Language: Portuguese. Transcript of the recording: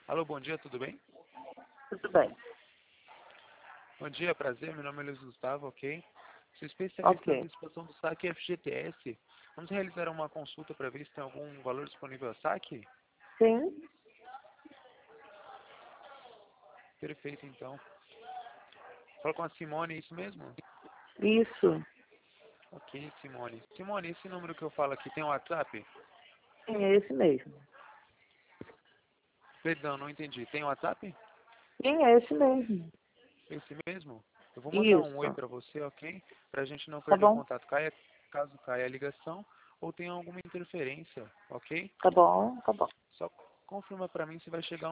Alô, bom dia, tudo bem? Tudo bem. Bom dia, prazer, meu nome é Luiz Gustavo, ok? Sou especialista na Ok. antecipação do saque FGTS. Vamos realizar uma consulta para ver se tem algum valor disponível a saque? Sim, Perfeito, então. Fala com a Simone, é isso mesmo? isso. Ok, Simone. Simone, esse número que eu falo aqui tem um WhatsApp? Sim, é esse mesmo. Perdão, não entendi. Tem um WhatsApp? Sim, é esse mesmo. Esse mesmo? Eu vou mandar um oi Isso. para você, ok? Para a gente não Tá perder o bom? contato. Caso caia a ligação ou tenha alguma interferência, ok? Tá bom, tá bom. Só confirma para mim se vai chegar